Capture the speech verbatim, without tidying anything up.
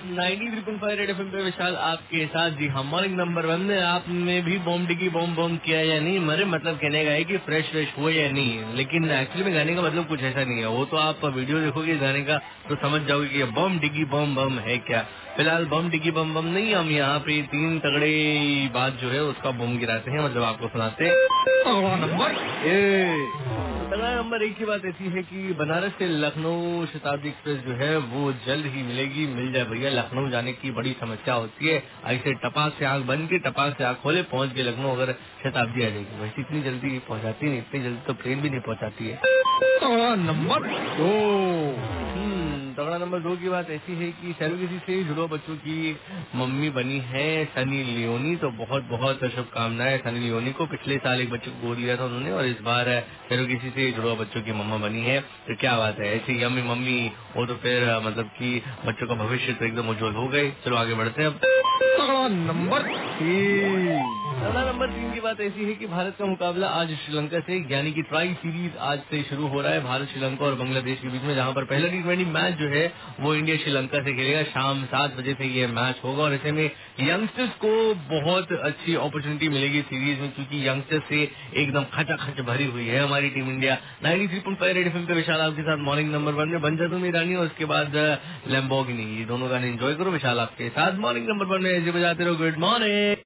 Ninety three point five red FM पे विशाल आपके साथ। जी हाँ, मॉर्निंग नंबर वन में आपने भी बॉम्ब डिगी बॉम्ब बॉम्ब किया या नहीं? मेरे मतलब कहने का है कि फ्रेश फ्रेश हुए या नहीं, लेकिन एक्चुअली में गाने का मतलब कुछ ऐसा नहीं है। वो तो आप वीडियो देखोगे गाने का तो समझ जाओगे कि बॉम्ब डिगी बॉम्ब बम है क्या। फिलहाल बम डिगी बम बम नहीं, हम यहाँ पे तीन तगड़े बात जो है उसका बम गिराते हैं, मतलब आपको सुनाते हैं। नंबर तगड़ा नंबर एक की बात ऐसी है कि बनारस से लखनऊ शताब्दी एक्सप्रेस जो है वो जल्द ही मिलेगी। मिल जाए भैया, लखनऊ जाने की बड़ी समस्या होती है। ऐसे टपाक से आंख बंद के टपाक से आंख खोले पहुंच के लखनऊ अगर शताब्दी आ जाएगी। वैसे इतनी जल्दी पहुंचाती नहीं, इतनी जल्दी तो ट्रेन भी नहीं पहुंचाती है। नंबर दो तगड़ा नंबर दो की बात ऐसी है कि सेलिब्रिटी से जुड़ो बच्चों की मम्मी बनी है सनी लियोनी। तो बहुत बहुत शुभकामनाएं सनी लियोनी को। पिछले साल एक बच्चे को गोद लिया था उन्होंने और इस बार सेलिब्रिटी से जुड़ो बच्चों की मम्मा बनी है। तो क्या बात है, ऐसी यम्मी मम्मी वो तो फिर मतलब कि बच्चों का भविष्य तो एकदम उज्जवल हो गए। चलो आगे बढ़ते हैं अब। नंबर तीन तगड़ा नंबर तीन की बात ऐसी है कि भारत का मुकाबला आज श्रीलंका से, यानी कि ट्राई सीरीज आज से शुरू हो रहा है भारत श्रीलंका और बांग्लादेश के बीच में, जहां पर पहला टी ट्वेंटी मैच जो है वो इंडिया श्रीलंका से खेलेगा। शाम सात बजे से ये मैच होगा और ऐसे में यंगस्टर्स को बहुत अच्छी अपॉर्चुनिटी मिलेगी सीरीज में, क्योंकि यंगस्टर्स से एकदम खचाखच भरी हुई है हमारी team India. Ninety three point five red FM पे विशाल आपके साथ मॉर्निंग नंबर वन में बन जा तुम ईरानी और उसके बाद लैम्बोर्गिनी, ये दोनों गाने एंजॉय करो। विशाल आपके साथ मॉर्निंग नंबर वन में ऐसे बजाते रहो। Good morning.